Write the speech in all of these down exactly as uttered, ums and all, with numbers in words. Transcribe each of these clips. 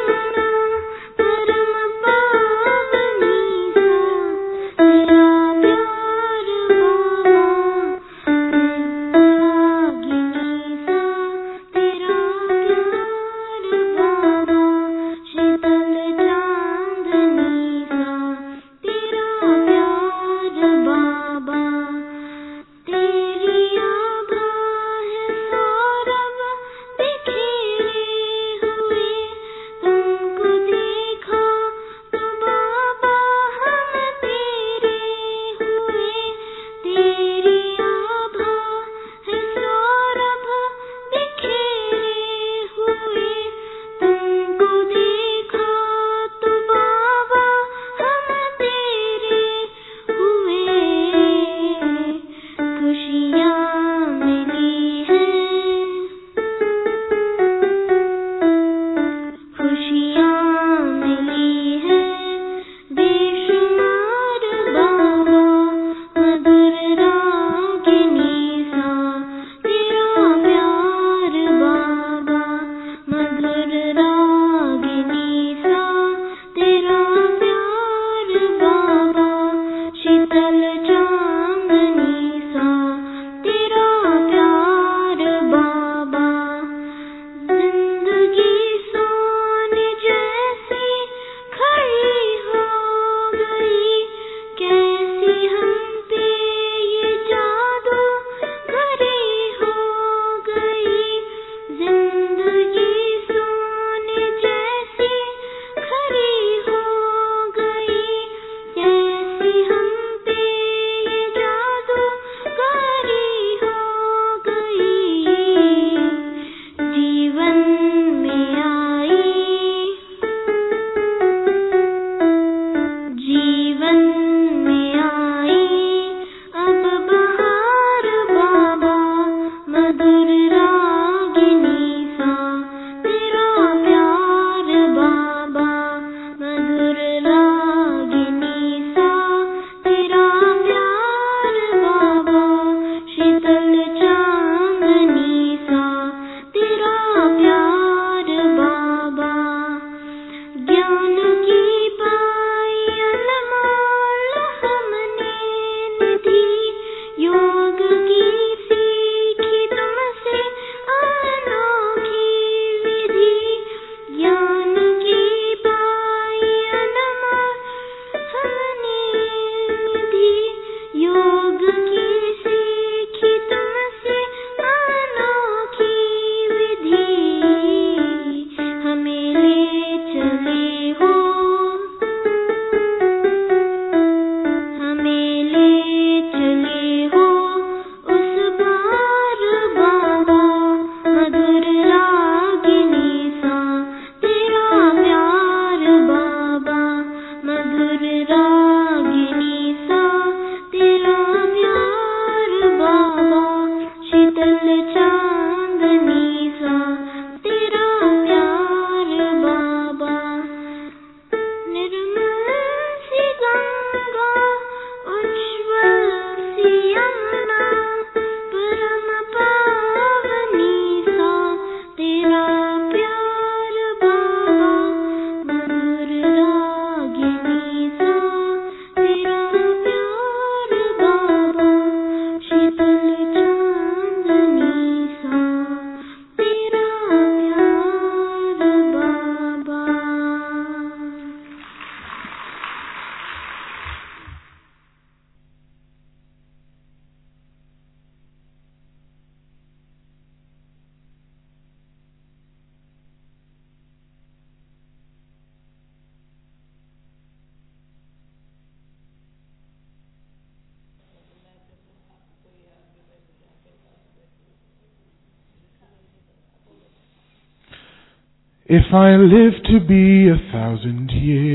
If I live to be a thousand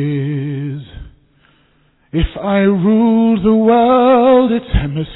years, if I rule the world, its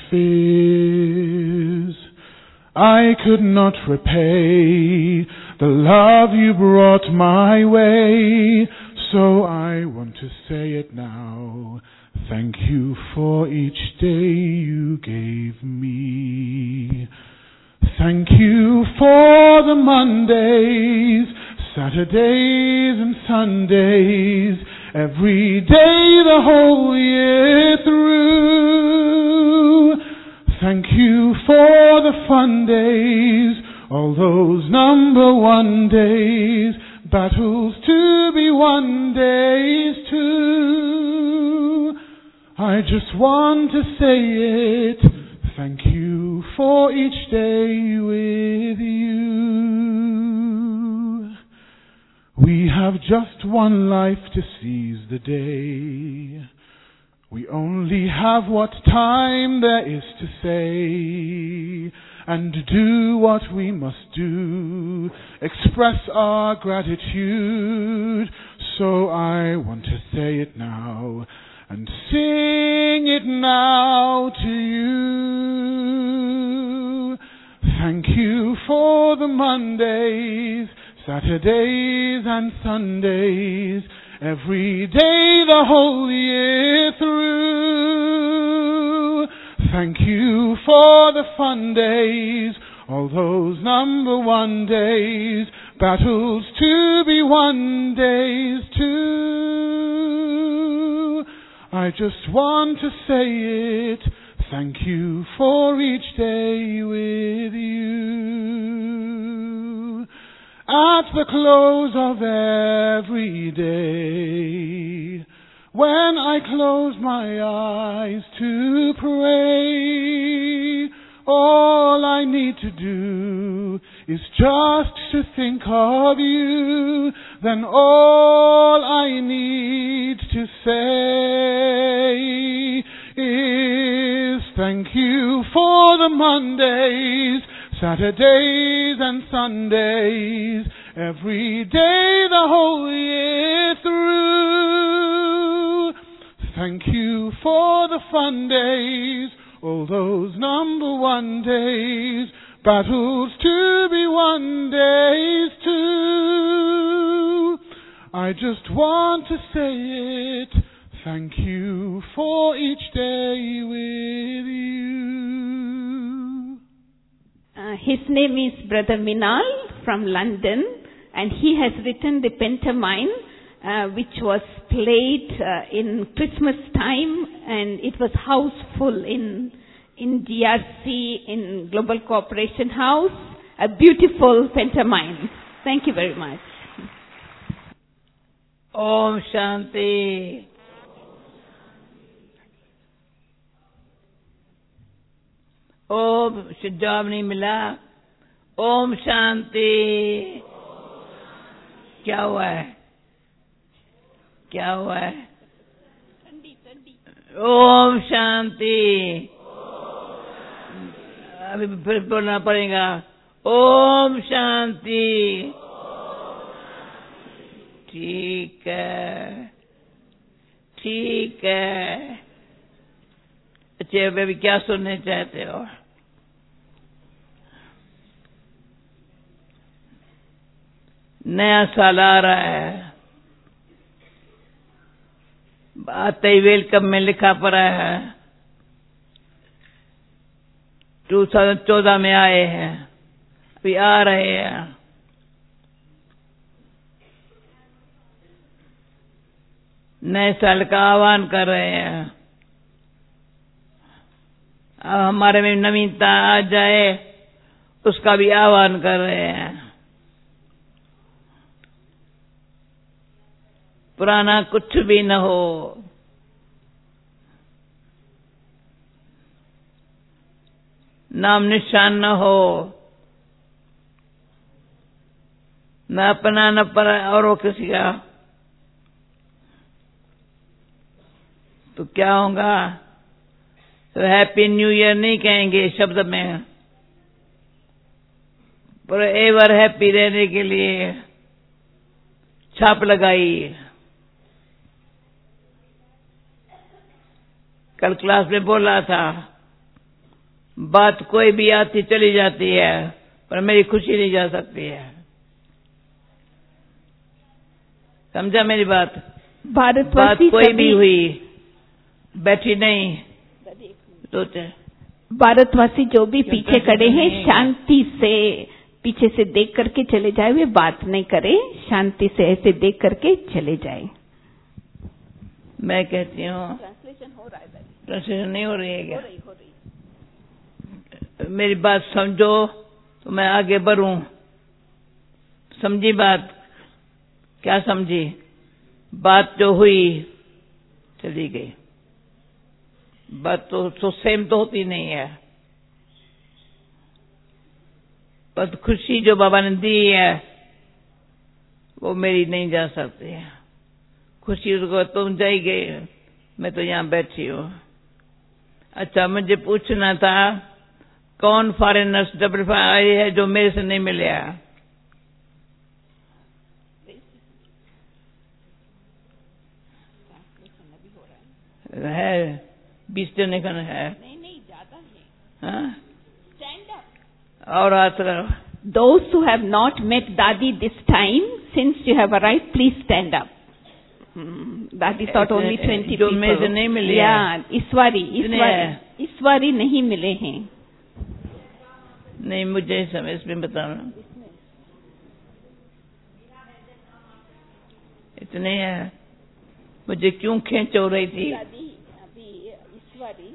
hemispheres, I could not repay the love you brought my way, so I want to say it now. Thank you for each day you gave me. Thank you for the Mondays, Saturdays and Sundays, every day the whole year through. Thank you for the fun days, all those number one days, battles to be won days too. I just want to say it, thank you for each day with you. We have just one life to seize the day. We only have what time there is to say, and do what we must do, express our gratitude. So I want to say it now, and sing it now to you. Thank you for the Mondays, Saturdays and Sundays, every day the whole year through. Thank you for the fun days, all those number one days, battles to be won days too. I just want to say it, thank you for each day with you. At the close of every day, when I close my eyes to pray, all I need to do is just to think of you. Then all I need to say is thank you for the Mondays, Saturdays and Sundays, every day the whole year through. Thank you for the fun days, all those number one days, battles to be won days too. I just want to say it, thank you for each day with you. Uh, his name is Brother Minal from London, and he has written the pantomime uh, which was played uh, in Christmas time, and it was house full in in G R C, in Global Cooperation House. A beautiful pantomime. Thank you very much. Om Shanti. ओम जवाब नहीं मिला. ओम शांति. क्या हुआ है? क्या हुआ है? ओम शांति. अभी फिर बोलना पड़ेगा. ओम शांति. ठीक है, ठीक है. अच्छे बेबी, क्या सुनने चाहते हो? नया साल आ रहा है. आते ही वेलकम में लिखा पड़ा है दो हज़ार चौदह में आए हैं, अभी आ रहे हैं. नए साल का आह्वान कर रहे हैं. अब हमारे में नवीनता आ जाए, उसका भी आह्वान कर रहे हैं. पुराना कुछ भी न हो. नाम निशान न हो, न अपना न पर और वो किसी का. तो क्या होगा? तो हैप्पी न्यू ईयर नहीं कहेंगे शब्द में, पर एवर हैप्पी रहने के लिए छाप लगाई. कल क्लास में बोला था, बात कोई भी आती चली जाती है, पर मेरी खुशी नहीं जा सकती है. समझा मेरी बात? बात कोई भी हुई, बैठी नहीं. भारतवासी जो भी पीछे खड़े हैं, शांति से पीछे से देख करके चले जाए, वे बात नहीं करे, शांति से ऐसे देख करके चले जाए। मैं कहती हूँ ट्रांसलेशन हो रहा है, ट्रांसलेशन नहीं हो रही है क्या? हो रही, हो रही। मेरी बात समझो तो मैं आगे बढ़ूं। समझी बात? क्या समझी? बात जो हुई चली गई। बात तो, तो सेम तो होती नहीं है। पर खुशी जो बाबा ने दी है वो मेरी नहीं जा सकती है। खुशी को तुम जाई गई, मैं तो यहां बैठी हूं। अच्छा, मुझे पूछना था कौन फॉरेनर्स डबल आए है जो मेरे से नहीं मिले है? है बीस जने का है? नहीं नहीं, ज्यादा है। हाँ? Stand up. और हाथ रखो। Those who have not met Dadi this time, since you have arrived, please stand up. Hmm, Dadi thought only twenty जो people. मेरे से नहीं मिले Yeah, इसवारी, कितने इसवारी, हैं? इसवारी नहीं मिले हैं। नहीं, मुझे इस समय इसमें बताना। इतने हैं? मुझे क्यों खींच हो रही थी? दादी अभी इसवारी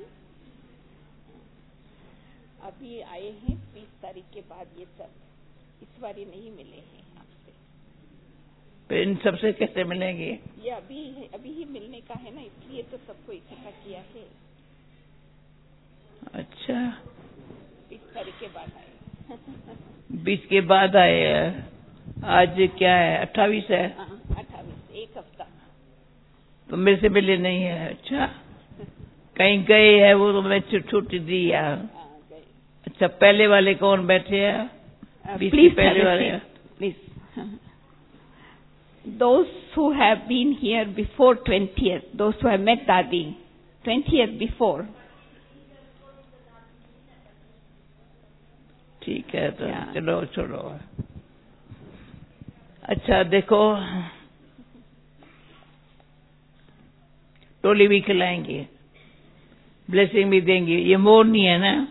अभी आए हैं बीस तारीख के बाद, ये सब इसवारी नहीं मिले हैं आपसे। फिर इन सबसे कैसे मिलेंगे? ये अभी अभी ही मिलने का है ना, इसलिए तो सबको इकट्ठा किया है। अच्छा, बीस तारीख के बाद आए। बीस के बाद आए हैं। आज क्या है? अट्ठाईस है। अट्ठाईस, एक हफ्ता। तो मेरे से मिले नहीं है। अच्छा, कहीं गए हैं वो तो मैं छुट्टी दी है। अच्छा, पहले वाले कौन बैठे हैं? प्लीज पहले वाले please. Those who have been here before twentieth, those who have met Dadi twentieth before. ठीक है, तो Yeah. चलो छोड़ो। अच्छा देखो, टोली भी खिलाएंगे, ब्लेसिंग भी देंगे। ये मोर नहीं है ना?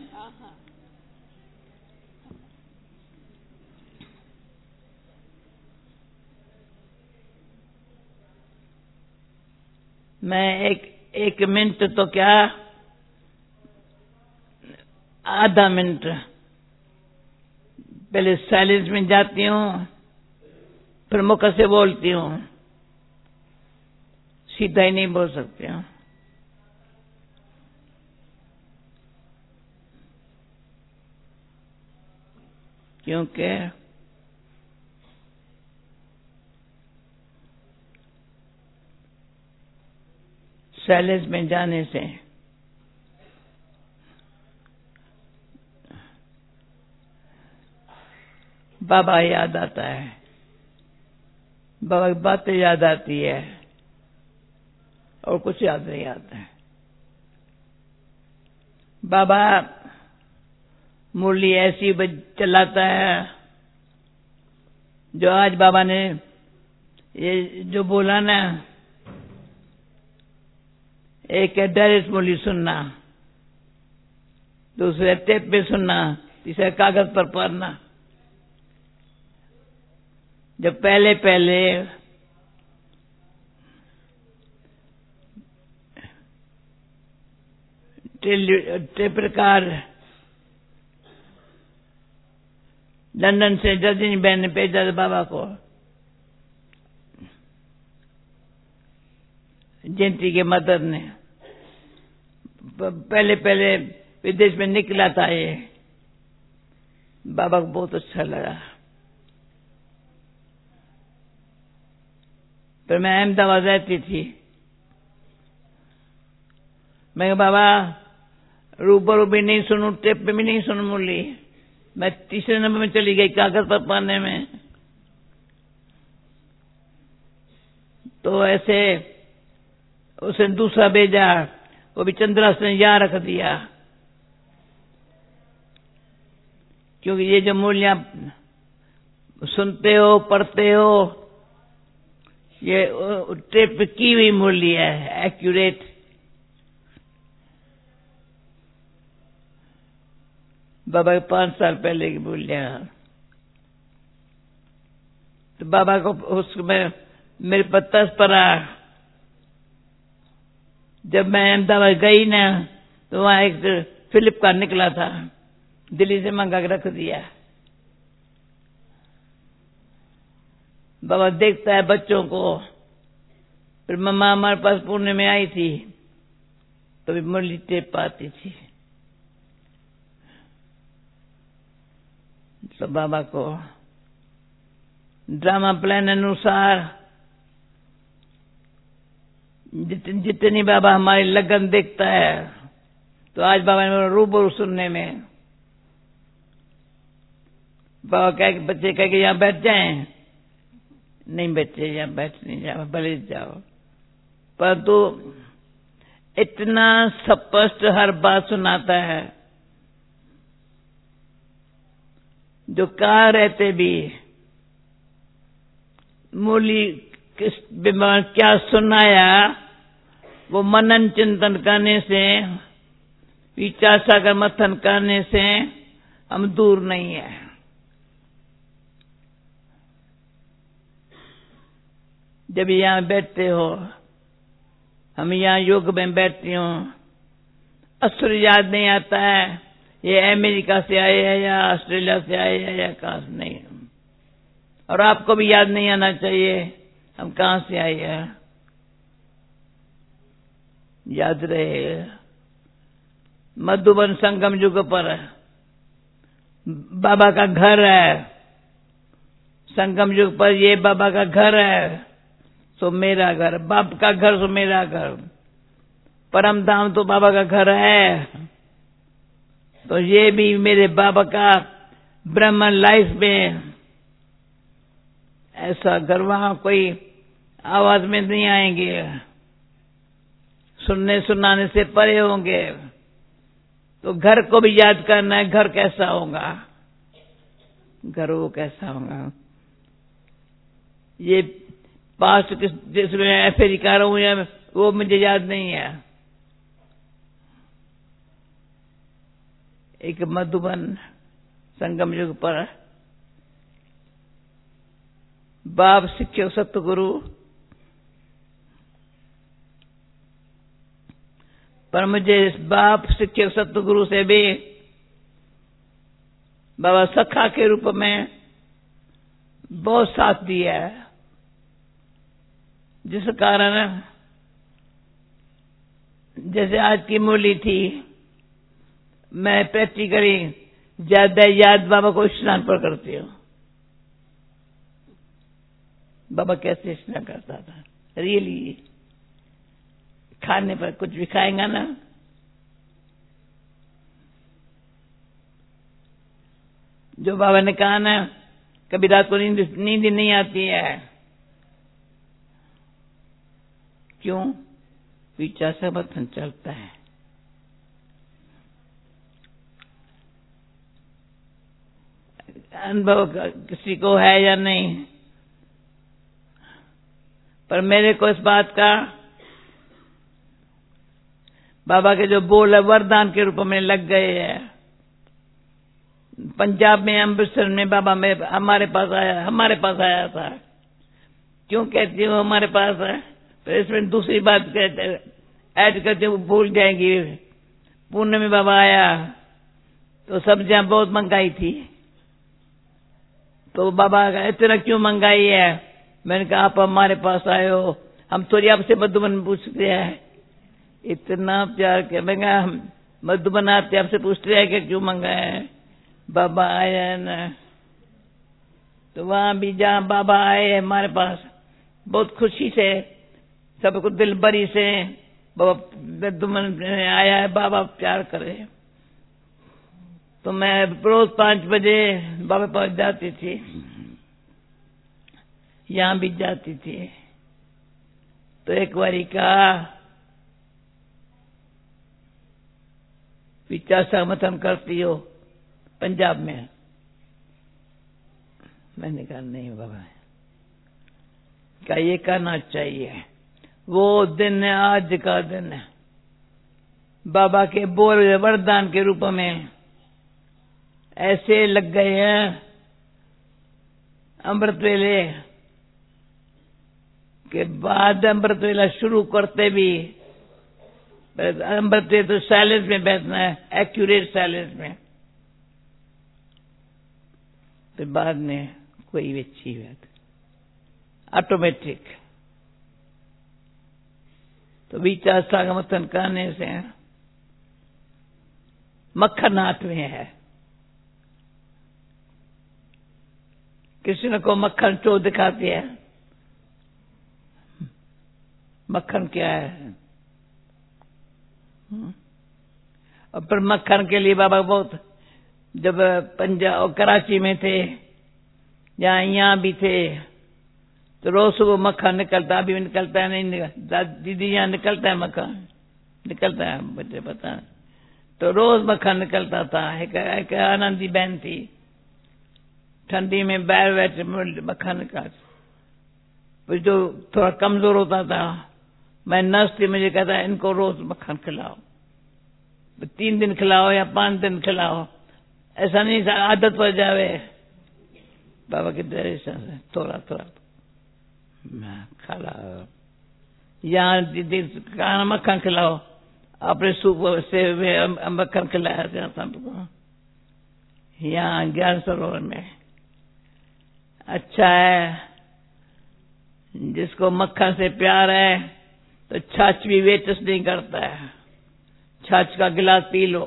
मैं एक एक मिनट तो क्या, आधा मिनट पहले साइलेंस में जाती हूँ, फिर मुख से बोलती हूँ। सीधा ही नहीं बोल सकती हूँ। क्योंकि साइलेंस में जाने से बाबा याद आता है, बाबा की बातें याद आती है और कुछ याद नहीं आता है। बाबा मुरली ऐसी चलाता है जो आज बाबा ने ये जो बोला ना, एक है डायरेक्ट मुरली सुनना, दूसरे टेप पे सुनना, तीसरा कागज पर पढ़ना। जब पहले पहले टेप रिकॉर्ड लंदन से रजनी बहन ने भेजा था बाबा को, जयंती के मदद ने। पहले पहले विदेश में निकला था ये, बाबा को बहुत अच्छा लगा। फिर मैं अहमदाबाद रहती थी, मैं बाबा रूबरू भी नहीं सुनू, टेप पे भी नहीं सुनू मुरली। मैं तीसरे नंबर में चली गई कागज पर पढ़ने में। तो ऐसे उसने दूसरा भेजा, वो भी चंद्रा ने यहाँ रख दिया, क्योंकि ये जो मूल्य सुनते हो पढ़ते हो, ये टेप की हुई मूल्य है, एक्यूरेट। बाबा के पांच साल पहले की मूल्य। तो बाबा को उसमें मेरे पत्तस पड़ा। जब मैं अहमदाबाद गई ना तो वहां एक फिलिप का निकला था, दिल्ली से मंगा के रख दिया। बाबा देखता है बच्चों को। फिर मम्मा हमारे पास पुणे में आई थी तो भी मुरली टेप पाती थी। तो बाबा को ड्रामा प्लान अनुसार जित, जितनी बाबा हमारी लगन देखता है, तो आज बाबा ने रूबरू सुनने में बाबा कह बच्चे कह के यहां बैठ जाएं, नहीं बच्चे यहां बैठ नहीं जाओ, भले जाओ, परंतु इतना स्पष्ट हर बात सुनाता है जो कहाँ रहते भी मुरली किस बीमार क्या सुनाया, वो मनन चिंतन करने से, विचार सागर मंथन करने से हम दूर नहीं है। जब यहां बैठते हो, हम यहां योग में बैठती हूं, असुर याद नहीं आता है ये अमेरिका से आए हैं या ऑस्ट्रेलिया से आए हैं या कहां से, नहीं। और आपको भी याद नहीं आना चाहिए हम कहां से आए हैं। याद रहे मधुबन संगम युग पर बाबा का घर है, संगम युग पर ये बाबा का घर है, सो मेरा घर, बाप का घर सो मेरा घर, परम धाम तो बाबा का घर है, तो ये भी मेरे बाबा का ब्रह्मन लाइफ में ऐसा घर, वहां कोई आवाज में नहीं आएंगे, सुनने सुनाने से परे होंगे। तो घर को भी याद करना है, घर कैसा होगा, घर वो कैसा होगा। ये पास्ट किस जिसमें अफ्रीका रहूं या वो मुझे याद नहीं है। एक मधुबन संगम युग पर बाप शिक्षक सतगुरु, पर मुझे इस बाप शिक्षक सतगुरु से भी बाबा सखा के रूप में बहुत साथ दिया है, जिस कारण जैसे आज की मुरली थी, मैं प्रैक्टिकली ज्यादा याद बाबा को स्नान पर करती हूँ। बाबा कैसे स्नान करता था, रियली खाने पर कुछ भी खाएगा ना, जो बाबा ने कहा ना कभी रात को नींद नींद नहीं आती है, क्यों? विचार से बंधन चलता है। अनुभव किसी को है या नहीं, पर मेरे को इस बात का बाबा के जो बोल है वरदान के रूप में लग गए हैं। पंजाब में अमृतसर में बाबा में हमारे पास आया हमारे पास आया था। क्यों कहती हूँ हमारे पास है, तो इसमें दूसरी बात कहते ऐड करते वो भूल जाएंगी। पुणे में बाबा आया तो सब्जियां बहुत महंगाई थी, तो बाबा इतना क्यों महंगाई है? मैंने कहा आप हमारे पास आए हो, हम थोड़ी आपसे मधुबन पूछते हैं, इतना प्यार के मैं कहा मधुबन आते आपसे पूछते हैं कि क्यों महंगा है। बाबा आया ना, तो वहां भी जहां बाबा आए हमारे पास बहुत खुशी से, सबको दिल भरी से बाबा मधुबन आया है, बाबा प्यार करे। तो मैं रोज पांच बजे बाबा पास जाती थी, यहां भी जाती थी। तो एक बारी कहा विचार समर्थन करती हो पंजाब में? मैंने कहा नहीं बाबा, क्या ये करना चाहिए। वो दिन है आज का दिन है, बाबा के बोल वरदान के रूप में ऐसे लग गए हैं। अमृत वेले के बाद अमृत वेला शुरू करते भी अमृत वेला तो साइलेंस में बैठना है, एक्यूरेट साइलेंस में, फिर बाद में कोई अच्छी बात ऑटोमेटिक। तो विचार सागमतन करने से मक्खन हाथ में है। कृष्ण को मक्खन चो दिखाती है, मक्खन क्या है। और फिर मक्खन के लिए बाबा बहुत, जब पंजाब कराची में थे या यहाँ भी थे तो रोज सुबह मक्खन निकलता, अभी भी निकलता है, नहीं निकलता, दीदी यहाँ निकलता है मक्खन, निकलता है, मुझे पता। तो रोज मक्खन निकलता था। एक, एक आनंदी बहन थी, ठंडी में बैठ बैठ मक्खन निकाल, जो थोड़ा कमजोर होता था, मैं नर्स थी, मुझे कहता है इनको रोज मक्खन खिलाओ, तीन दिन खिलाओ या पांच दिन खिलाओ, ऐसा नहीं आदत पड़ जावे। बाबा के डायरेक्शन से थोड़ा थोड़ा मैं खिला, यहाँ दीदी कहा मक्खन खिलाओ, अपने सूप से मक्खन खिलाया जाता हमको यहाँ ज्ञान सरोवर में। अच्छा है, जिसको मक्खन से प्यार है तो छाछ भी वेटस नहीं करता है, छाछ का गिलास पी लो,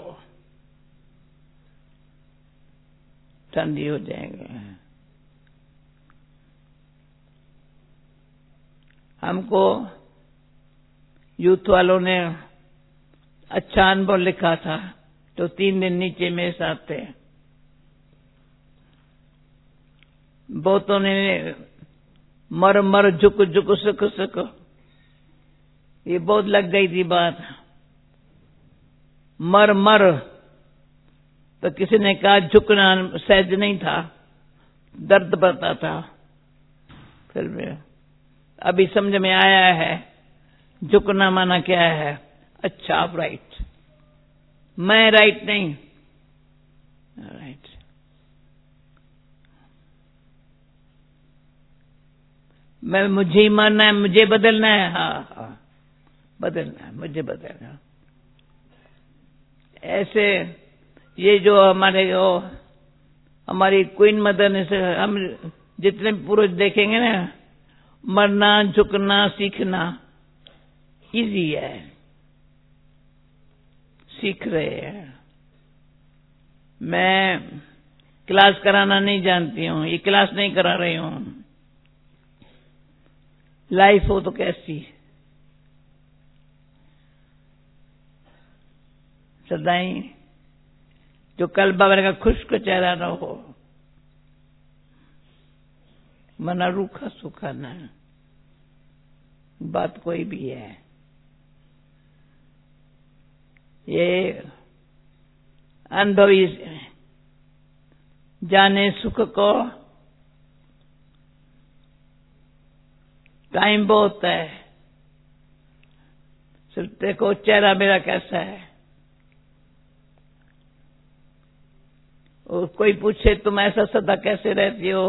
ठंडी हो जाएगी। हमको यूथ वालों ने अच्छा अनुभव लिखा था, तो तीन दिन नीचे मेरे साथ थे। बहुतों ने मर मर झुक झुक सुख सुख, ये बहुत लग गई थी बात। मर मर तो किसी ने कहा झुकना सहज नहीं था, दर्द पड़ता था। फिर भी अभी समझ में आया है झुकना माना क्या है। अच्छा आप राइट, मैं राइट नहीं, राइट। मैं मुझे मानना है, मुझे बदलना है, हाँ हाँ बदलना है, मुझे बदलना है। ऐसे ये जो हमारे जो हमारी क्वीन मदर ने से हम जितने पुरुष देखेंगे ना, मरना झुकना सीखना इजी है, सीख रहे हैं। मैं क्लास कराना नहीं जानती हूँ, ये क्लास नहीं करा रही हूँ। लाइफ हो तो कैसी सदाई, जो कल बाबा का खुश्क चेहरा न हो, मना रूखा सूखा न, बात कोई भी है। ये अनुभवी जाने सुख को, टाइम बहुत है। सिर्फ देखो चेहरा मेरा कैसा है। और कोई पूछे तुम ऐसा सदा कैसे रहती हो,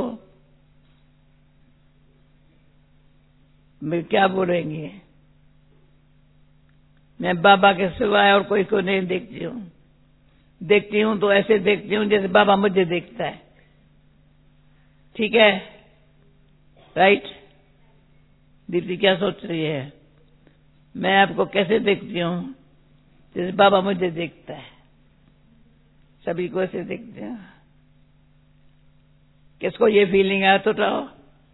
मैं क्या बोलेंगे। मैं बाबा के सिवाय और कोई को नहीं देखती हूँ। देखती हूँ तो ऐसे देखती हूँ जैसे बाबा मुझे देखता है। ठीक है, राइट। दीदी क्या सोच रही है? मैं आपको कैसे देखती हूँ? जैसे बाबा मुझे देखता है। सभी को ऐसे देखते हैं। किसको ये फीलिंग आया तो बताओ,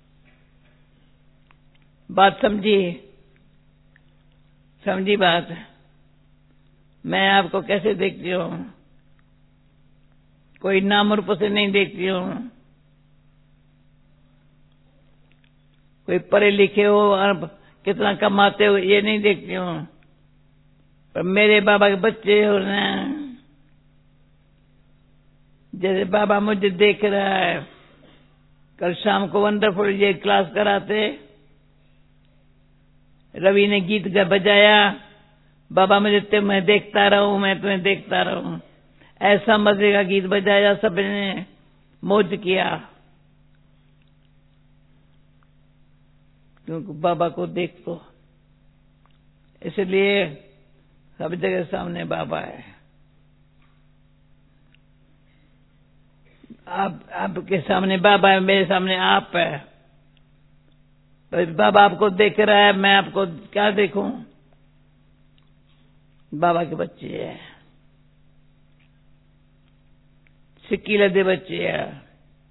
बात समझी? समझी बात? मैं आपको कैसे देखती हूँ? कोई नाम रूप से नहीं देखती हूँ। कोई पढ़े लिखे हो और कितना कमाते हो ये नहीं देखती हूँ। पर मेरे बाबा के बच्चे हो ना, जैसे बाबा मुझे देख रहा है। कल शाम को वंडरफुल ये क्लास कराते, रवि ने गीत गा बजाया, बाबा मुझे तुम्हें देखता रहूं, मैं तुम्हें देखता रहूं, ऐसा मजे का गीत बजाया, सबने मौज किया। क्योंकि बाबा को देख तो, इसलिए सब जगह सामने बाबा है। आप आपके सामने बाबा है, मेरे सामने आप है। बाबा आपको देख रहा है, मैं आपको क्या देखूं? बाबा के बच्चे हैं, सिक्की लदे बच्चे हैं,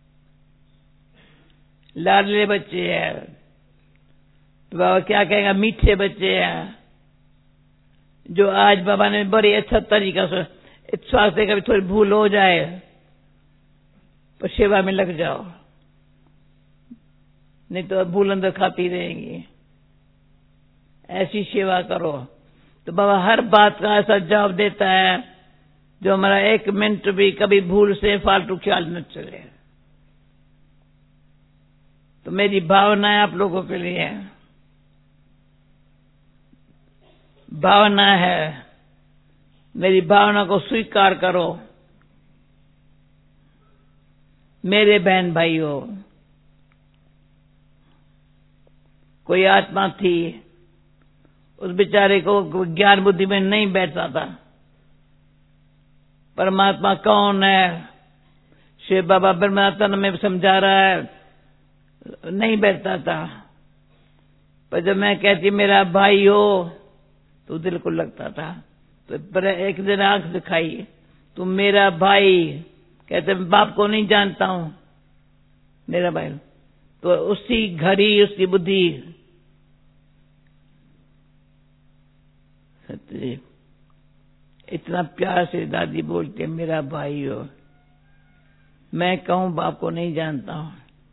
लाडले बच्चे हैं। तो बाबा क्या कहेगा? मीठे बच्चे हैं, जो आज बाबा ने बड़ी अच्छा तरीका से इस वास्ते कभी थोड़ी भूल हो जाए तो सेवा में लग जाओ, नहीं तो भूल अंदर खाती रहेंगी। ऐसी सेवा करो तो बाबा हर बात का ऐसा जवाब देता है जो हमारा एक मिनट भी कभी भूल से फालतू ख्याल न चले। तो मेरी भावना है आप लोगों के लिए, भावना है, मेरी भावना को स्वीकार करो। मेरे बहन भाइयों, कोई आत्मा थी, उस बेचारे को ज्ञान बुद्धि में नहीं बैठता था। परमात्मा कौन है, शिव बाबा ब्रह्मतन में समझा रहा है, नहीं बैठता था। पर जब मैं कहती मेरा भाई हो तो दिल को लगता था। तो पर एक दिन आंख दिखाई, तुम मेरा भाई, कहते मैं बाप को नहीं जानता हूं, मेरा भाई। तो उसी घड़ी उसकी बुद्धि, सत्यदेव इतना प्यार से दादी बोलती है मेरा भाई हो, मैं कहूं बाप को नहीं जानता हूं।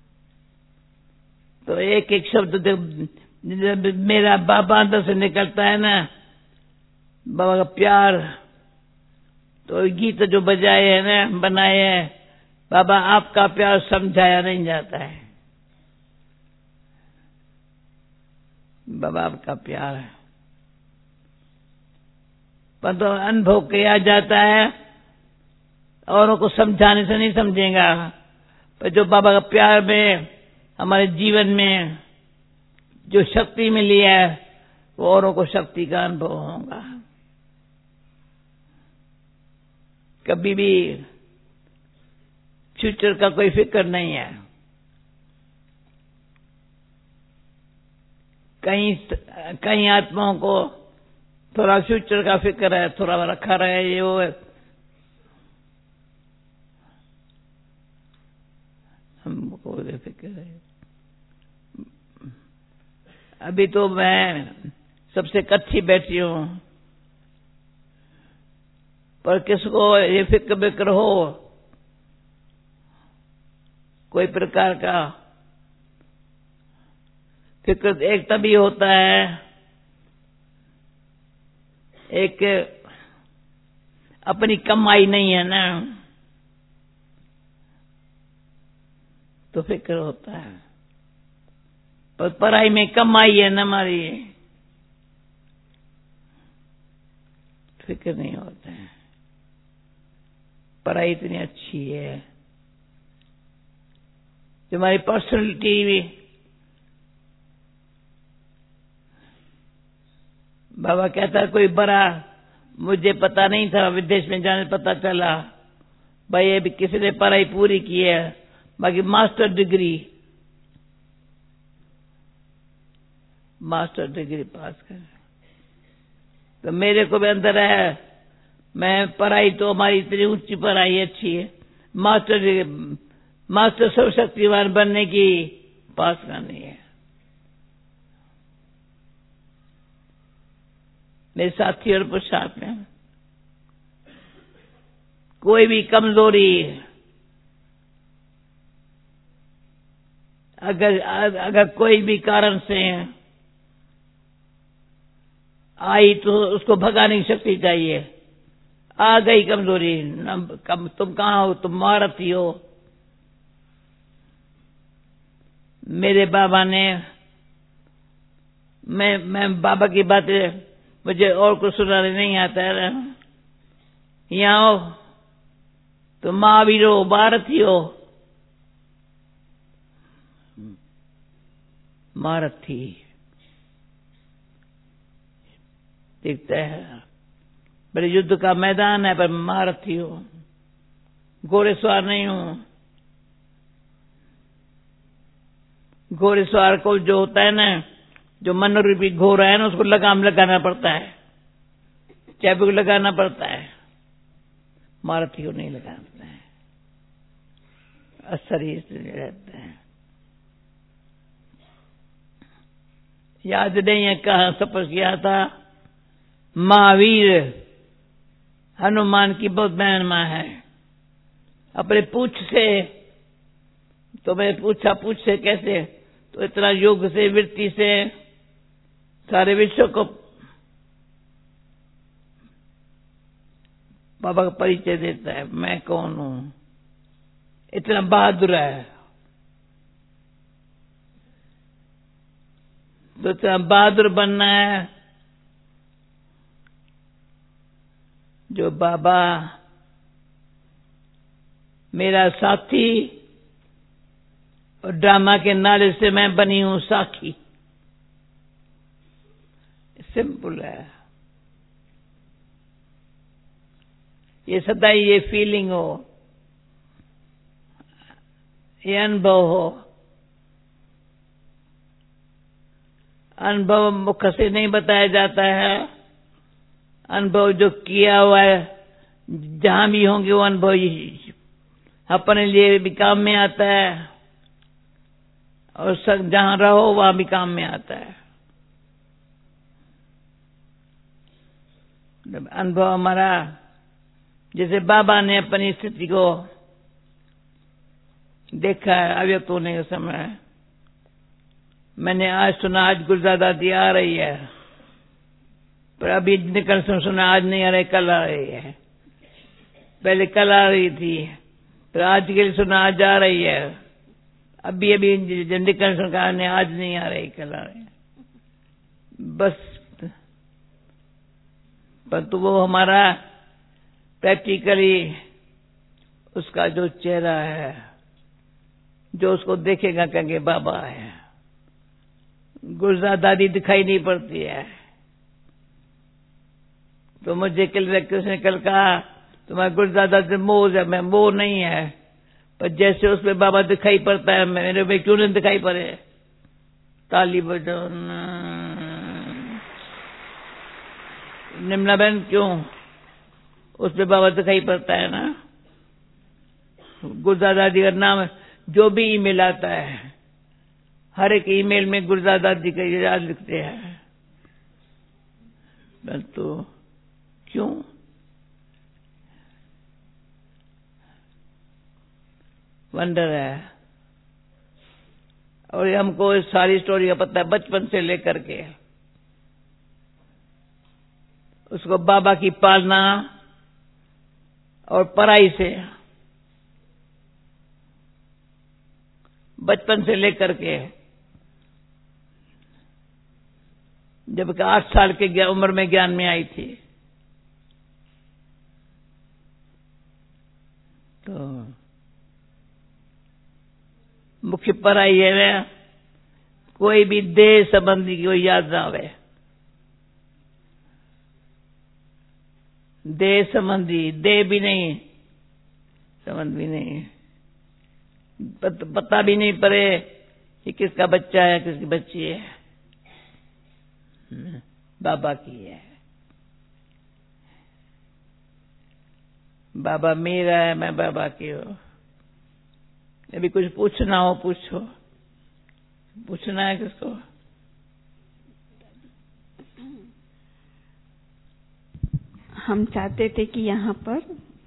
तो एक एक शब्द मेरा बाबा अंदर से निकलता है ना, बाबा का प्यार। तो गीत जो बजाए हैं ना, बनाए हैं, बाबा आपका प्यार समझाया नहीं जाता है, बाबा आपका प्यार है। पर तो अनुभव किया जाता है, औरों को समझाने से नहीं समझेगा। पर जो बाबा का प्यार में हमारे जीवन में जो शक्ति मिली है, वो औरों को शक्ति का अनुभव होगा। कभी भी फ्यूचर का कोई फिक्र नहीं है। कई कई आत्माओं को थोड़ा फ्यूचर का फिक्र है, थोड़ा रखा रहे ये वो। हमको फिक्र है। अभी तो मैं सबसे कच्ची बैठी हूं, पर किसको ये फिक्र बिक्र हो कोई प्रकार का फिक्र, एक तभी होता है, एक अपनी कमाई नहीं है ना तो फिक्र होता है। पर पढ़ाई में कमाई है ना हमारी, फिक्र नहीं होता है। पढ़ाई इतनी अच्छी है, जो हमारी पर्सनैलिटी भी, बाबा कहता है कोई बड़ा, मुझे पता नहीं था, विदेश में जाने पता चला भाई ये भी किसी ने पढ़ाई पूरी की है, बाकी master degree master degree pass कर। तो मेरे को भी अंदर है, मैं पढ़ाई तो हमारी इतनी ऊंची पढ़ाई अच्छी है, मास्टर डिग्री, मास्टर सर्वशक्तिवान बनने की पास करनी है। मेरे साथी और पुरुषार्थ में कोई भी कमजोरी अगर अगर कोई भी कारण से आई तो उसको भगाने की शक्ति चाहिए। आ गई कमजोरी, कम, तुम कहां हो, तुम महारथी हो। मेरे बाबा ने, मैं मैं बाबा की बातें मुझे और कुछ सुनाने नहीं आता है। यहां हो तो महावीर हो, भारती हो। महारथी दिखता है। बड़े युद्ध का मैदान है पर महारथी हो, घोड़े सवार नहीं हूं। घोड़े सवार को जो होता है ना, जो मनोरूपी घोड़ा है ना, उसको लगाम लगाना पड़ता है, चाबी को लगाना पड़ता है, महारथी को नहीं लगाना है। असर ही रहता है। याद नहीं है कहां सफर किया था। महावीर हनुमान की बहुत बहन मां है। अपने पूछ से, तो मैं पूछा पूछ से कैसे, तो इतना योग से वृत्ति से सारे विश्व को बाबा का परिचय देता है, मैं कौन हूं। इतना बहादुर है, तो इतना बहादुर बनना है जो बाबा मेरा साथी और ड्रामा के नाले से मैं बनी हूं साखी। सिंपल है। ये सदा ही ये फीलिंग हो, ये अनुभव हो। अनुभव मुख से नहीं बताया जाता है। अनुभव जो किया हुआ है, जहां भी होंगे वो अनुभव अपने लिए भी काम में आता है, और सब जहां रहो वहां भी काम में आता है। अनुभव हमारा, जैसे बाबा ने अपनी स्थिति को देखा है अव्यक्त होने के समय। मैंने आज सुना, आज गुरुदादा दी आ रही है, पर अभी निकल सुना आज नहीं आ रही, कल आ रही है। पहले कल आ रही थी, फिर आज के लिए सुना आज आ रही है। अभी अभी निकल सुना ने आज नहीं आ रही, कल आ रही है। बस परंतु वो हमारा प्रैक्टिकली उसका जो चेहरा है, जो उसको देखेगा कहेंगे बाबा है। गुरुदादा दादी दिखाई नहीं पड़ती है। तो मुझे कल किसने कल कहा तुम्हारे गुरुदादा से मोह है, मैं मोह नहीं है, पर जैसे उसमें बाबा दिखाई पड़ता है मेरे में क्यों नहीं दिखाई पड़े। ताली बजाओ निम्ना बहन, क्यों उसमें बाबा दिखाई पड़ता है ना। गुरुदादा जी का नाम जो भी ईमेल आता है, हर एक ईमेल में गुरुदादा जी का याद लिखते हैं, परंतु क्यों वंडर है। और हमको इस सारी स्टोरी का पता है बचपन से लेकर के। उसको बाबा की पालना और पढ़ाई से बचपन से लेकर के जब आठ साल के उम्र में ज्ञान में आई थी, तो मुख्य पढ़ाई है कोई भी देह संबंधी की कोई याद ना आवे। देह संबंधी, देह भी नहीं, संबंध भी नहीं, पत, पता भी नहीं पड़े कि किसका बच्चा है किसकी बच्ची है। बाबा की है। बाबा मेरा है, मैं बाबा की हूं। अभी कुछ पूछना हो पूछो। पूछना है किसको? हम चाहते थे कि यहाँ पर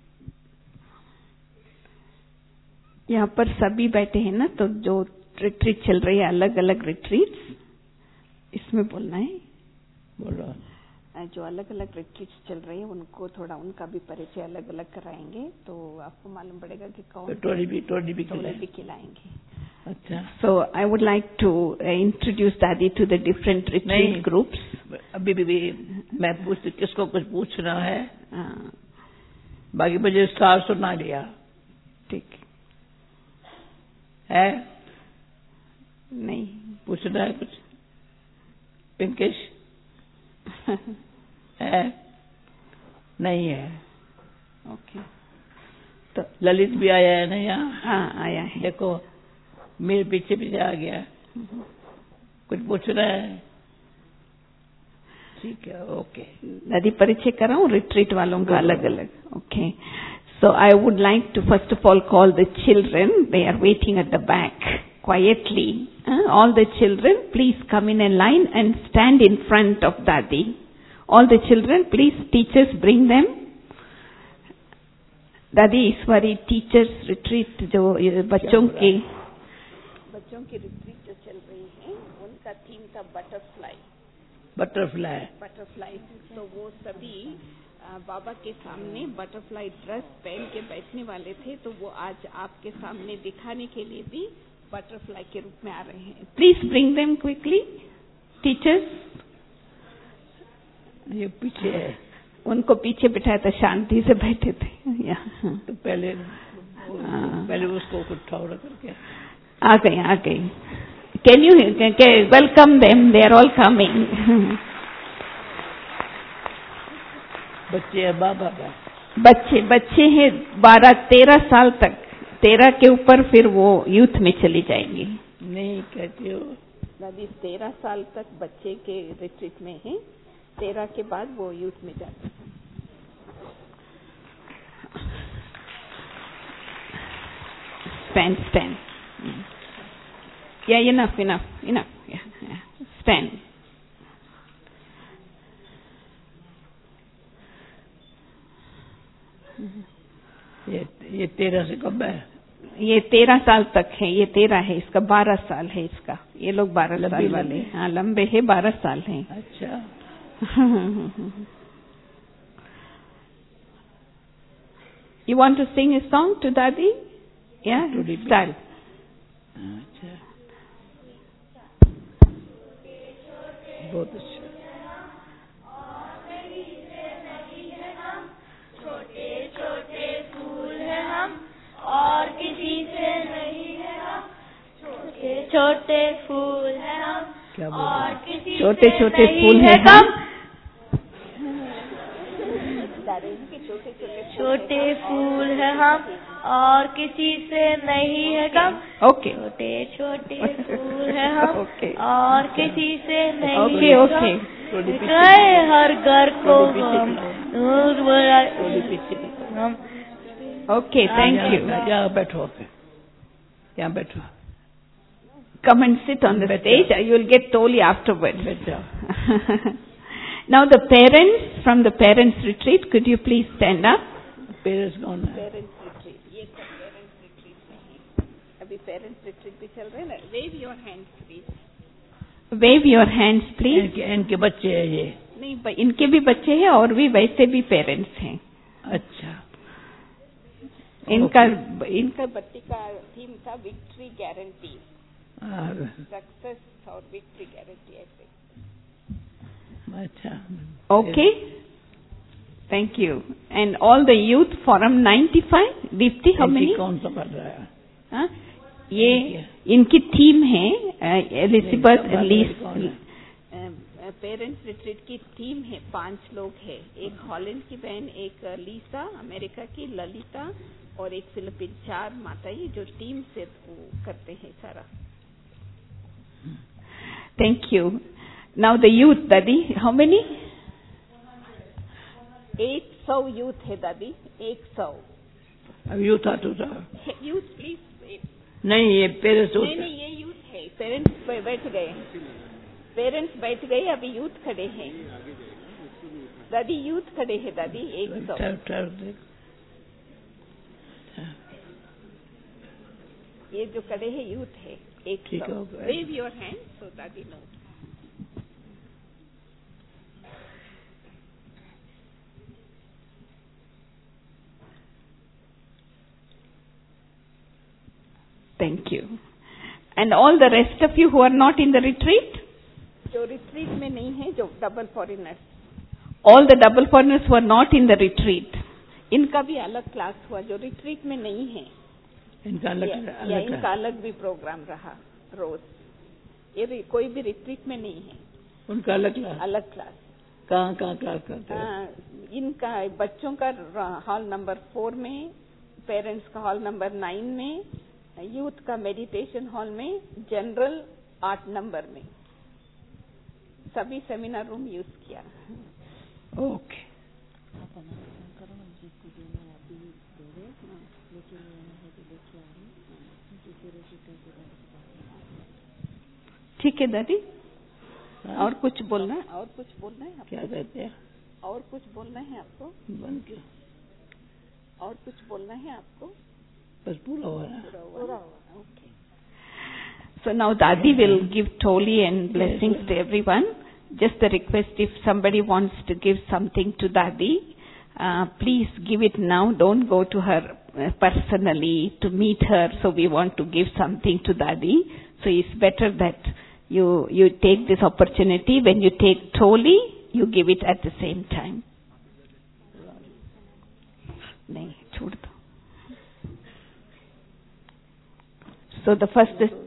यहाँ पर सभी बैठे हैं ना, तो जो रिट्रीट चल रही है, अलग अलग रिट्रीट्स, इसमें बोलना है। बोलो। जो अलग अलग रिट्रीट्स चल रही है उनको थोड़ा उनका भी परिचय अलग अलग कराएंगे, तो आपको मालूम पड़ेगा कि कौन टोली भी टोली भी भी खिलाएंगे। अच्छा। So I would like to introduce दादी to the different retreat groups. अभी भी, भी मैं पूछ किसको कुछ पूछना है, बाकी मुझे सार सुना लिया। ठीक है? नहीं पूछना है कुछ? पिंकिश है? नहीं है। ओके, तो ललित भी आया है ना यहाँ? हाँ आया है। देखो मेरे पीछे पीछे आ गया। कुछ पूछ रहा है? ठीक है, ओके। दादी परिचय कराऊं रिट्रीट वालों का अलग अलग? Okay, so I would like to first of all call the children. They are waiting at the back quietly. Uh, all the children, please come in a line and stand in front of Dadi. All the children, please, teachers, bring them. दादी इस बारी teachers retreat जो बच्चों की बच्चों की retreat जो चल रही है उनका थीम था बटरफ्लाई। बटरफ्लाई बटरफ्लाई तो वो सभी बाबा के सामने बटरफ्लाई ड्रेस पहन के बैठने वाले थे, तो वो आज आपके सामने दिखाने के लिए भी बटरफ्लाई के रूप में आ रहे हैं। Please bring them quickly teachers. ये पीछे है, उनको पीछे बिठाया था, शांति से बैठे थे यहाँ। तो पहले पहले उसको उठाओ करके आ गए आ गए। Can you welcome them, they are all coming. बच्चे है बाबा का बच्चे बच्चे हैं बारह तेरह साल तक, तेरह के ऊपर फिर वो यूथ में चली जाएंगी। नहीं कहती हो दादी, तेरह साल तक बच्चे के रिट्रीट में है, तेरह के बाद वो यूथ में जाते हैं। Stand, stand. Yeah, enough, enough, enough. Yeah, yeah. Stand. ये ये तेरह से कब है? ये तेरह साल तक है, ये तेरह है, इसका बारह साल है इसका। ये लोग बारह साल वाले, हाँ लंबे है, बारह साल है। अच्छा। You want to sing a song to Dadi? Yeah, start. अच्छा, बहुत अच्छा। छोटे छोटे फूल हैं हम और किसी से नहीं है हम, छोटे छोटे फूल हैं हम और किसी छोटे से छोटे नहीं फूल है हैं कम। हम। छोटे फूल हैं हम और किसी से नहीं है कम। ओके छोटे छोटे फूल हैं हम ओके और किसी से नहीं ओके है ओके कम। गए हर घर को हम दूर बुला हम। Okay, thank you. यहाँ बैठो, यहाँ बैठो। Come and sit on the stage. You will get totally afterwards. बैठो। Now the parents from the parents retreat, could you please stand up? Parents कौन है? Parents retreat. ये सब parents retreat में है। अभी parents retreat भी चल रहे हैं ना। Wave your hands, please. Wave your hands, please. इनके, इनके बच्चे हैं ये? नहीं, भाई इनके भी बच्चे हैं और भी वैसे भी पेरेंट्स हैं। अच्छा। इनका इनका बच्चे का थीम था विक्ट्री गारंटी, सक्सेस और विक्ट्री गारंटी ऐसे। अच्छा, okay, thank you. And all the youth forum ninety-five, Dipti how many? कौन सा पढ़ रहा है? हाँ, ये इनकी थीम है एलिजाबेथ लीस। पेरेंट्स रिट्रीट की थीम है, पांच लोग है, एक हॉलैंड की बहन, एक लीसा अमेरिका की, ललिता और एक फिलिपिन, चार माताएं जो टीम से करते हैं सारा। Thank you. Now the youth, दादी हाउ मेनी? एक सौ यूथ है दादी, एक सौ। अब यूथ आटू था? Youth please. नहीं, ये पेरेंट्स। नहीं नहीं, ये यूथ है, पेरेंट्स बैठ गए, पेरेंट्स बैठ गए, अभी यूथ खड़े हैं दादी, यूथ खड़े हैं दादी, एक सौ। ये जो खड़े हैं यूथ है, एक सौ। वेव योर हैंड सो दादी no. Thank you. And all the rest of you who are not in the retreat? जो retreat में नहीं है, जो double foreigners. All the double foreigners who are not in the retreat. इनका भी अलग class हुआ, जो retreat में नहीं है। इनका अलग, या, अलग या इनका अलग भी प्रोग्राम रहा रोज। ये कोई भी रिट्रीट में नहीं है, उनका अलग क्लास। अलग क्लास। कहाँ कहाँ क्लास करते हैं? इनका बच्चों का हॉल नंबर फोर में, पेरेंट्स का हॉल नंबर नाइन में, यूथ का मेडिटेशन हॉल में, जनरल आठ नंबर में, सभी सेमिनार रूम यूज किया। ओके। ठीक है दादी, और कुछ बोलना है? और कुछ बोलना है? क्या कहते हैं? और कुछ बोलना है आपको? बन के और कुछ बोलना है आपको? बस पूरा हुआ है। पूरा हुआ। Okay. So now Dadi will give Toli and blessings to everyone. Just a request, if somebody wants to give something to Dadi, uh, please give it now. Don't go to her uh, personally to meet her. So we want to give something to Dadi. So it's better that you you take this opportunity. When you take Toli, you give it at the same time. नहीं, छोड़ दो. So the first is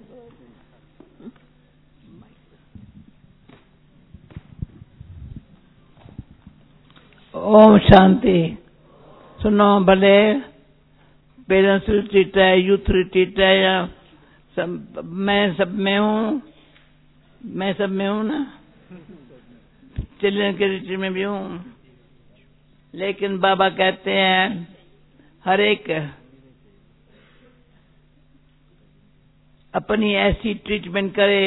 ओम शांति। सुनो, भले parents retreat है, youth retreat है, या सब, मैं सब में हूँ, मैं सब में हूँ ना, चिल्ड्रन के रिट्रीट में भी हूँ। लेकिन बाबा कहते हैं हर एक अपनी ऐसी ट्रीटमेंट करे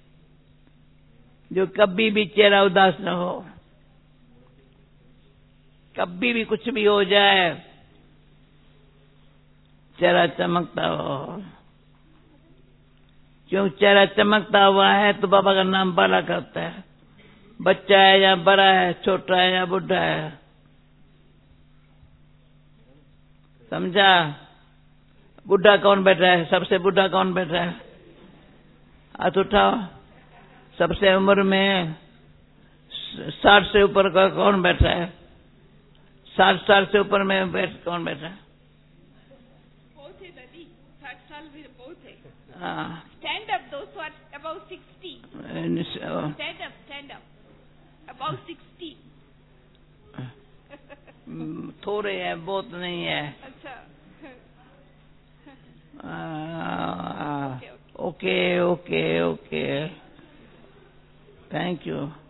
जो कभी भी चेहरा उदास न हो, कभी भी कुछ भी हो जाए चेहरा चमकता हो। क्यों चेहरा चमकता हुआ है तो बाबा का नाम बड़ा करता है। बच्चा है या बड़ा है, छोटा है या बुढ़ा है, समझा? बुढ़ा कौन बैठा है? सबसे बुढ़ा कौन बैठा है? हाथ उठाओ। सबसे उम्र में साठ से ऊपर का कौन बैठा है? साठ साल से ऊपर में बैठ कौन बैठा है? बहुत है दादी, साठ साल में बहुत है। हाँ, स्टैंड अप, दोस्त who are about sixty, stand up, stand up, about sixty. थोड़े हैं, बहुत नहीं है। अच्छा। Okay okay okay, thank you.